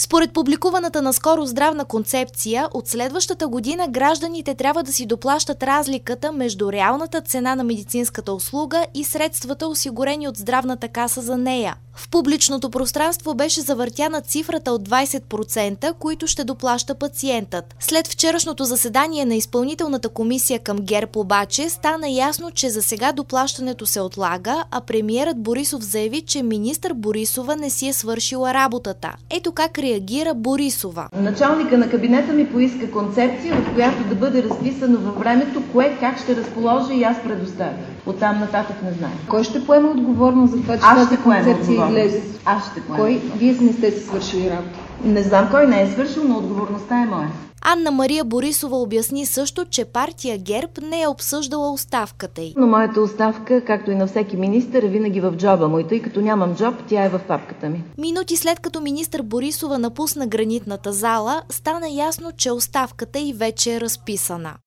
Според публикуваната наскоро здравна концепция, от следващата година гражданите трябва да си доплащат разликата между реалната цена на медицинската услуга и средствата, осигурени от здравната каса за нея. В публичното пространство беше завъртяна цифрата от 20%, които ще доплаща пациентът. След вчерашното заседание на изпълнителната комисия към ГЕРБ обаче стана ясно, че за сега доплащането се отлага, а премиерът Борисов заяви, че министър Борисова не си е свършила работата. Ето как реагира Борисова. Началника на кабинета ми поиска концепция, в която да бъде разписано във времето кое как ще разположи и аз предоставя. Оттам нататък не знам. Кой ще поеме отговорност за това, че тази концепция излезе? Аз ще поема. Кой? Вие не сте си свършили работа. Не знам кой не е свършил, но отговорността е моя. Анна-Мария Борисова обясни също, че партия ГЕРБ не е обсъждала оставката й. Но моята оставка, както и на всеки министър, е винаги в джоба му и тъй като нямам джоб, тя е в папката ми. Минути след като министър Борисова напусна гранитната зала, стана ясно, че оставката й вече е разписана.